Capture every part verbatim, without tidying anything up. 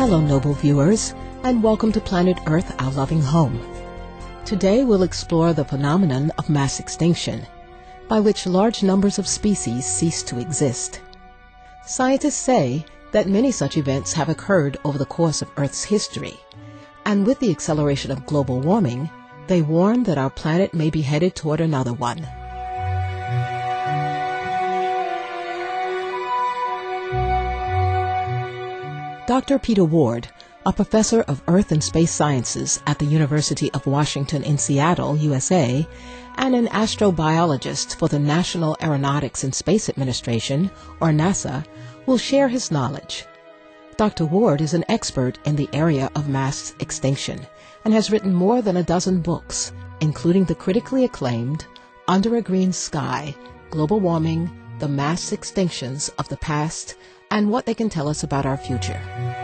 Hello, noble viewers, and welcome to Planet Earth, our loving home. Today we'll explore the phenomenon of mass extinction, by which large numbers of species cease to exist. Scientists say that many such events have occurred over the course of Earth's history, and with the acceleration of global warming, they warn that our planet may be headed toward another one. Doctor Peter Ward, a professor of Earth and Space Sciences at the University of Washington in Seattle, U S A, and an astrobiologist for the National Aeronautics and Space Administration, or NASA, will share his knowledge. Doctor Ward is an expert in the area of mass extinction and has written more than a dozen books, including the critically acclaimed Under a Green Sky, Global Warming, The Mass Extinctions of the Past, and What They Can Tell Us About Our Future.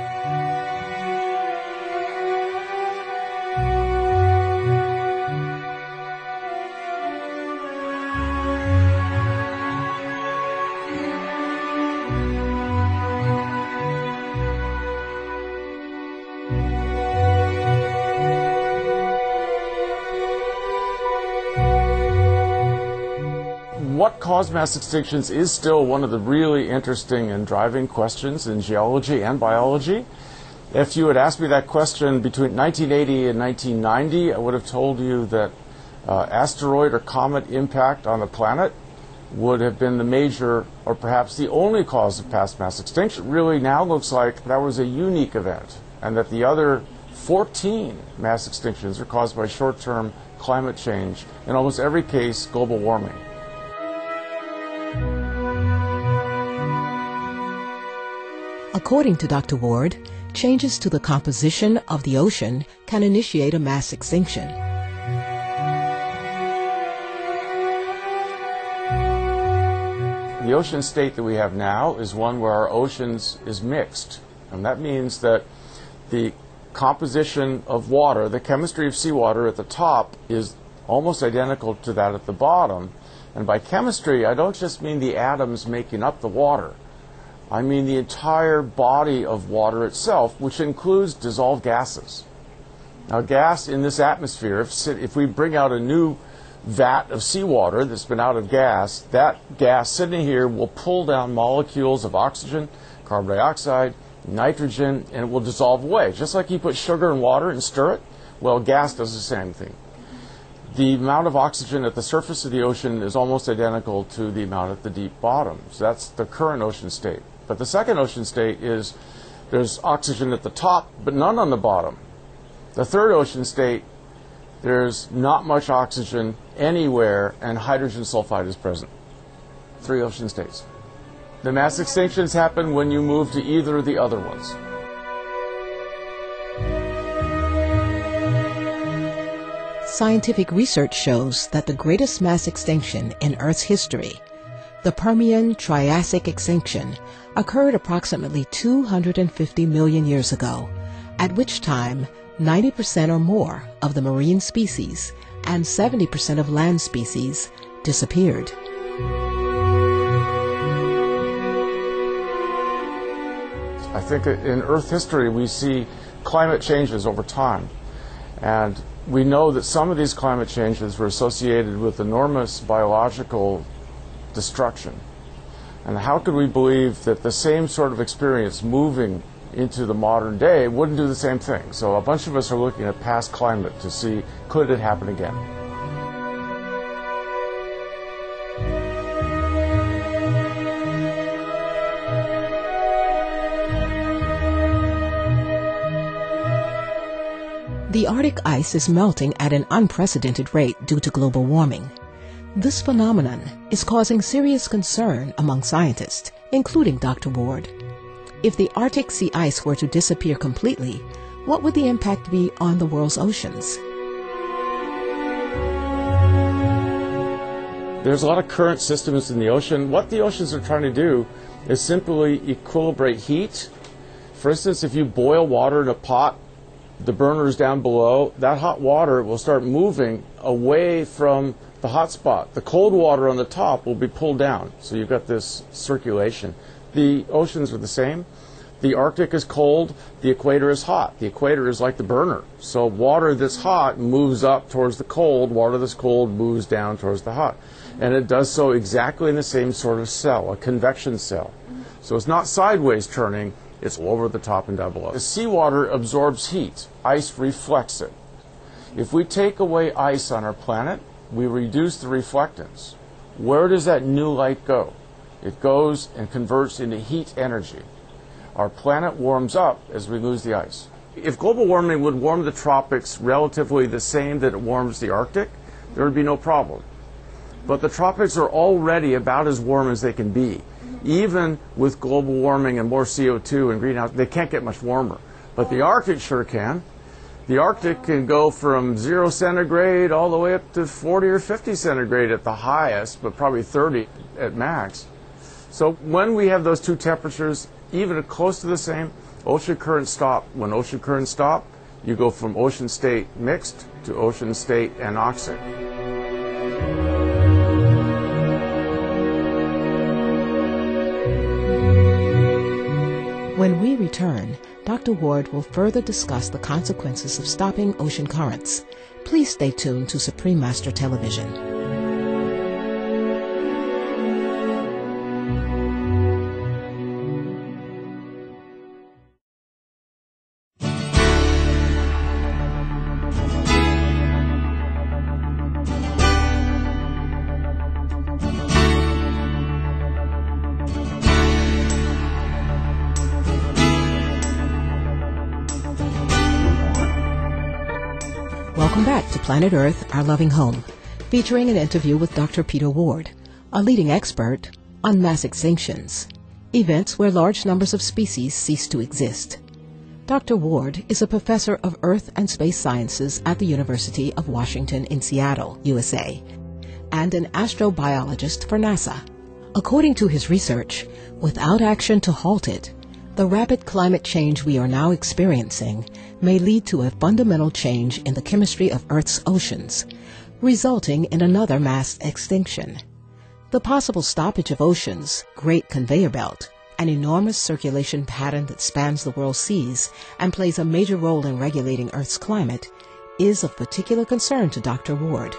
What caused mass extinctions is still one of the really interesting and driving questions in geology and biology. If you had asked me that question between nineteen eighty and nineteen ninety, I would have told you that uh, asteroid or comet impact on the planet would have been the major, or perhaps the only cause of past mass extinction. It really now looks like that was a unique event, and that the other fourteen mass extinctions are caused by short-term climate change, in almost every case global warming. According to Doctor Ward, changes to the composition of the ocean can initiate a mass extinction. The ocean state that we have now is one where our oceans is mixed, and that means that the composition of water, the chemistry of seawater at the top, is almost identical to that at the bottom. And by chemistry, I don't just mean the atoms making up the water. I mean the entire body of water itself, which includes dissolved gases. Now, gas in this atmosphere, if, if we bring out a new vat of seawater that's been out of gas, that gas sitting here will pull down molecules of oxygen, carbon dioxide, nitrogen, and it will dissolve away. Just like you put sugar in water and stir it, well, gas does the same thing. The amount of oxygen at the surface of the ocean is almost identical to the amount at the deep bottom. So that's the current ocean state. But the second ocean state is there's oxygen at the top, but none on the bottom. The third ocean state, there's not much oxygen anywhere, and hydrogen sulfide is present. Three ocean states. The mass extinctions happen when you move to either of the other ones. Scientific research shows that the greatest mass extinction in Earth's history, the Permian-Triassic extinction, occurred approximately two hundred fifty million years ago, at which time ninety percent or more of the marine species and seventy percent of land species disappeared. I think in Earth history we see climate changes over time, and we know that some of these climate changes were associated with enormous biological destruction. And how could we believe that the same sort of experience moving into the modern day wouldn't do the same thing? So a bunch of us are looking at past climate to see, could it happen again? The Arctic ice is melting at an unprecedented rate due to global warming. This phenomenon is causing serious concern among scientists, including Doctor Ward. If the Arctic sea ice were to disappear completely, what would the impact be on the world's oceans? There's a lot of current systems in the ocean. What the oceans are trying to do is simply equilibrate heat. For instance, if you boil water in a pot, the burners down below, that hot water will start moving away from the hot spot. The cold water on the top will be pulled down. So you've got this circulation. The oceans are the same. The Arctic is cold, the equator is hot. The equator is like the burner. So water that's hot moves up towards the cold, water that's cold moves down towards the hot. And it does so exactly in the same sort of cell, a convection cell. So it's not sideways turning, it's over the top and down below. The seawater absorbs heat. Ice reflects it. If we take away ice on our planet, we reduce the reflectance. Where does that new light go? It goes and converts into heat energy. Our planet warms up as we lose the ice. If global warming would warm the tropics relatively the same that it warms the Arctic, there would be no problem. But the tropics are already about as warm as they can be. Even with global warming and more C O two and greenhouse, they can't get much warmer. But the Arctic sure can. The Arctic can go from zero centigrade all the way up to forty or fifty centigrade at the highest, but probably thirty at max. So when we have those two temperatures, even close to the same, ocean currents stop. When ocean currents stop, you go from ocean state mixed to ocean state anoxic. When we return, Doctor Ward will further discuss the consequences of stopping ocean currents. Please stay tuned to Supreme Master Television. Welcome back to Planet Earth, Our Loving Home, featuring an interview with Doctor Peter Ward, a leading expert on mass extinctions, events where large numbers of species cease to exist. Doctor Ward is a professor of Earth and Space Sciences at the University of Washington in Seattle, U S A, and an astrobiologist for NASA. According to his research, without action to halt it, the rapid climate change we are now experiencing may lead to a fundamental change in the chemistry of Earth's oceans, resulting in another mass extinction. The possible stoppage of oceans, Great Conveyor Belt, an enormous circulation pattern that spans the world's seas and plays a major role in regulating Earth's climate, is of particular concern to Doctor Ward.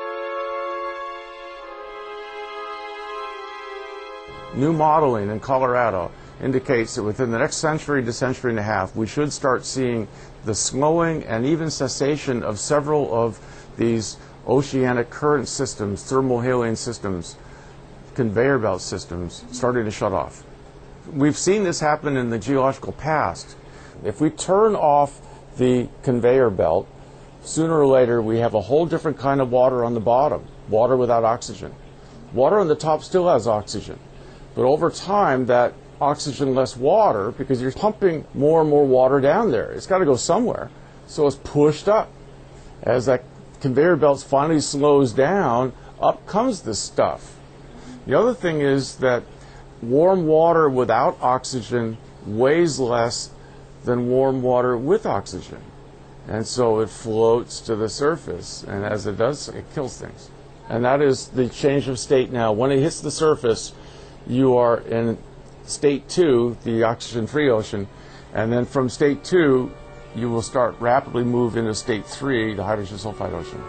New modeling in Colorado indicates that within the next century to century and a half, we should start seeing the slowing and even cessation of several of these oceanic current systems, thermohaline systems, conveyor belt systems, starting to shut off. We've seen this happen in the geological past. If we turn off the conveyor belt, sooner or later we have a whole different kind of water on the bottom, water without oxygen. Water on the top still has oxygen, but over time that oxygen-less water, because you're pumping more and more water down there. It's got to go somewhere. So it's pushed up. As that conveyor belt finally slows down, up comes this stuff. The other thing is that warm water without oxygen weighs less than warm water with oxygen. And so it floats to the surface, and as it does, it kills things. And that is the change of state now. When it hits the surface, you are in state two, the oxygen-free ocean, and then from state two, you will start rapidly move into state three, the hydrogen sulfide ocean.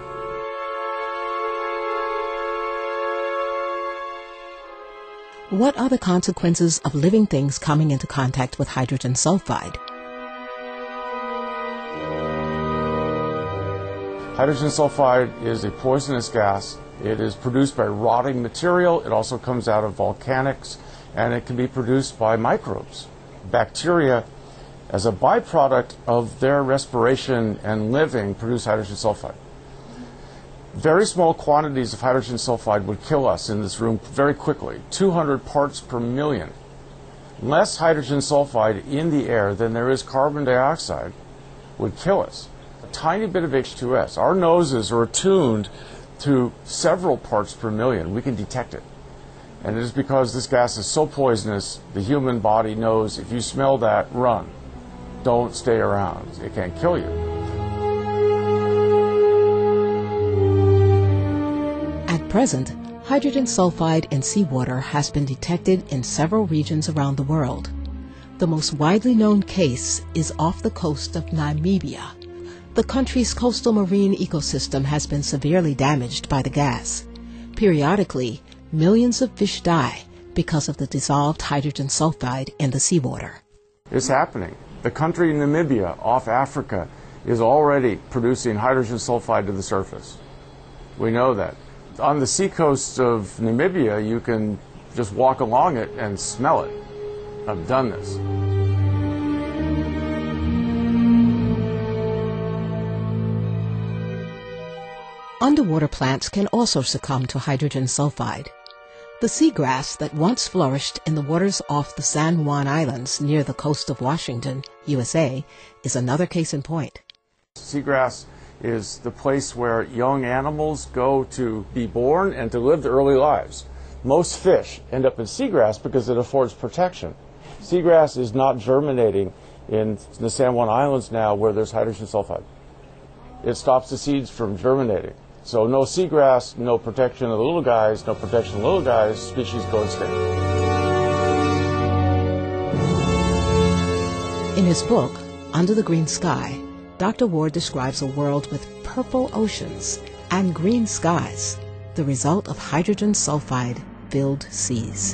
What are the consequences of living things coming into contact with hydrogen sulfide? Hydrogen sulfide is a poisonous gas. It is produced by rotting material. It also comes out of volcanics, and it can be produced by microbes. Bacteria, as a byproduct of their respiration and living, produce hydrogen sulfide. Very small quantities of hydrogen sulfide would kill us in this room very quickly, two hundred parts per million. Less hydrogen sulfide in the air than there is carbon dioxide would kill us. A tiny bit of H two S. Our noses are attuned to several parts per million. We can detect it. And it is because this gas is so poisonous, the human body knows if you smell that, run. Don't stay around. It can kill you. At present, hydrogen sulfide in seawater has been detected in several regions around the world. The most widely known case is off the coast of Namibia. The country's coastal marine ecosystem has been severely damaged by the gas. Periodically, millions of fish die because of the dissolved hydrogen sulfide in the seawater. It's happening. The country Namibia off Africa is already producing hydrogen sulfide to the surface. We know that. On the seacoast of Namibia, you can just walk along it and smell it. I've done this. Underwater plants can also succumb to hydrogen sulfide. The seagrass that once flourished in the waters off the San Juan Islands near the coast of Washington, U S A, is another case in point. Seagrass is the place where young animals go to be born and to live their early lives. Most fish end up in seagrass because it affords protection. Seagrass is not germinating in the San Juan Islands now where there's hydrogen sulfide. It stops the seeds from germinating. So no seagrass, no protection of the little guys, no protection of the little guys, species go extinct. In his book, Under the Green Sky, Doctor Ward describes a world with purple oceans and green skies, the result of hydrogen sulfide-filled seas.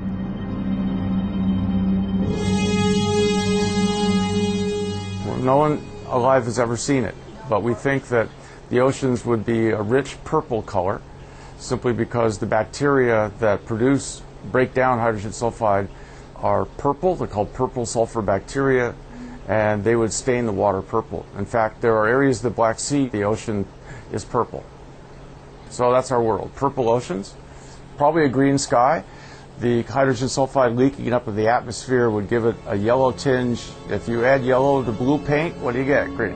Well, no one alive has ever seen it, but we think that the oceans would be a rich purple color simply because the bacteria that produce, break down hydrogen sulfide are purple. They're called purple sulfur bacteria, and they would stain the water purple. In fact, there are areas of the Black Sea, the ocean is purple. So that's our world, purple oceans, probably a green sky. The hydrogen sulfide leaking up in the atmosphere would give it a yellow tinge. If you add yellow to blue paint, what do you get? Green.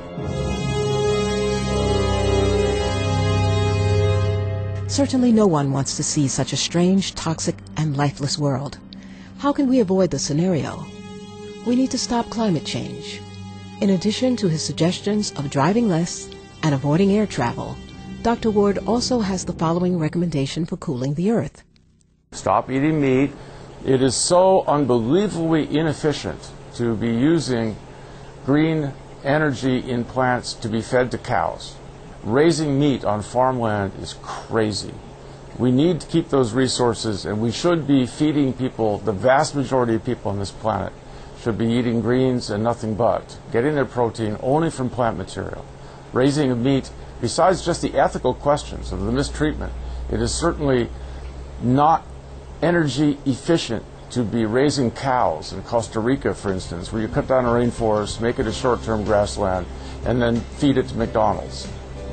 Certainly no one wants to see such a strange, toxic, and lifeless world. How can we avoid the scenario? We need to stop climate change. In addition to his suggestions of driving less and avoiding air travel, Doctor Ward also has the following recommendation for cooling the earth. Stop eating meat. It is so unbelievably inefficient to be using green energy in plants to be fed to cows. Raising meat on farmland is crazy. We need to keep those resources, and we should be feeding people, the vast majority of people on this planet should be eating greens and nothing but, getting their protein only from plant material. Raising meat, besides just the ethical questions of the mistreatment, it is certainly not energy efficient to be raising cows in Costa Rica, for instance, where you cut down a rainforest, make it a short-term grassland, and then feed it to McDonald's.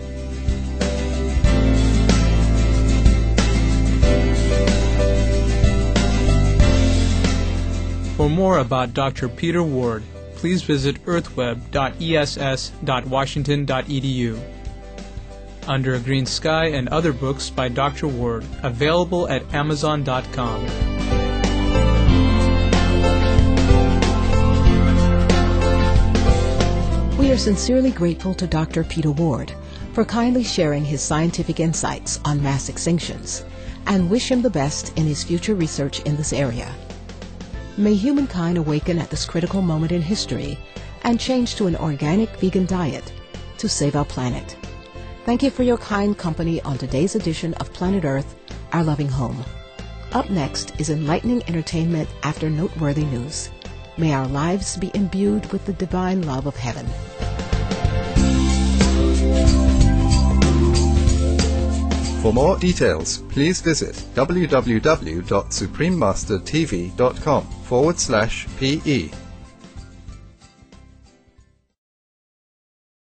For more about Doctor Peter Ward, please visit earthweb dot E S S dot washington dot E D U. Under a Green Sky and other books by Doctor Ward, available at amazon dot com. We are sincerely grateful to Doctor Peter Ward for kindly sharing his scientific insights on mass extinctions, and wish him the best in his future research in this area. May humankind awaken at this critical moment in history and change to an organic vegan diet to save our planet. Thank you for your kind company on today's edition of Planet Earth, Our Loving Home. Up next is enlightening entertainment after noteworthy news. May our lives be imbued with the divine love of heaven. For more details, please visit w w w dot supreme master t v dot com forward slash P E.